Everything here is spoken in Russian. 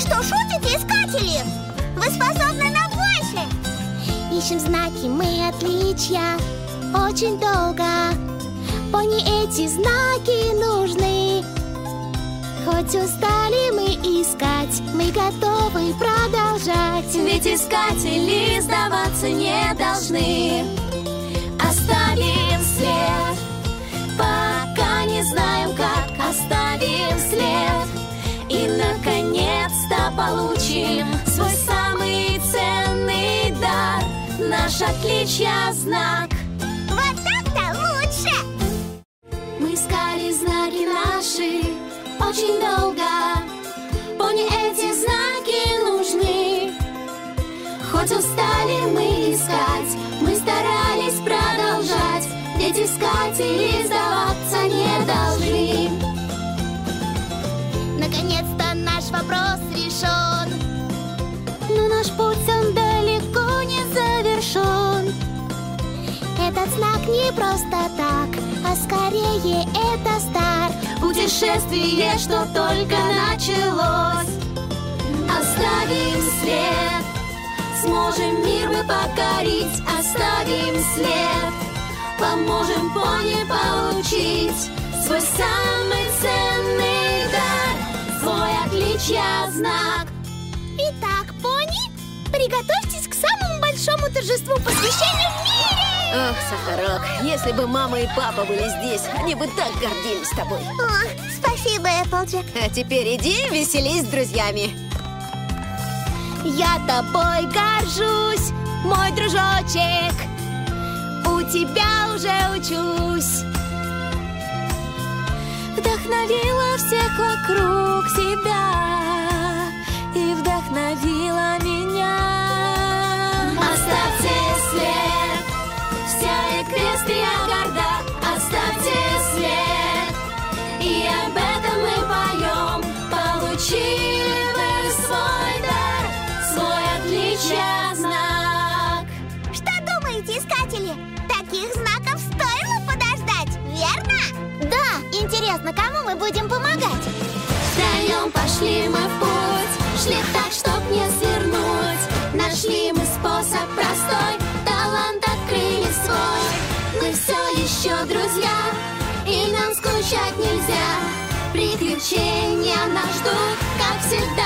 Что шутите, искатели? Вы способны на больше. Ищем знаки мы отличия очень долго. Пони, эти знаки нужны. Хоть устали мы искать, мы готовы продолжать. Ведь искатели сдаваться не должны. Оставим след, пока не знаем как. Оставим след и наконец-то получим свой самый ценный дар. Наш отличия знак. Вот так-то лучше. Мы искали знаки наши очень долго. Пони, эти знаки нужны. Хоть устали мы искать, мы старались продолжать. Ведь искатели сдаваться не должны. Наконец-то наш вопрос решен. Но наш путь, он далеко не завершен. Этот знак не просто так, а скорее это старт. Путешествие, что только началось. Оставим след, сможем мир мы покорить. Оставим след, поможем пони получить свой самый ценный дар, свой отличия знак. Итак, пони, приготовьтесь к самому большому торжеству посвящения в мире! Ох, Сахарок, если бы мама и папа были здесь, они бы так гордились тобой. О, спасибо, Эпплджек. А теперь иди веселись с друзьями. Я тобой горжусь, мой дружочек. У тебя уже учусь. Вдохновила всех вокруг себя и вдохновила меня. Оставьте след, вся Эквестрия горда. Оставьте след, и об этом мы поем. Получили вы свой дар, свой отличия знак. Что думаете, искатели? Таких знаков стоило подождать, верно? Да, интересно, кому мы будем помогать? Втроем пошли мы в путь, шли так, чтоб не свернуть. Нашли мы способ простой, талант открыли свой. Мы все еще друзья, и нам скучать нельзя. Приключения нас ждут, как всегда.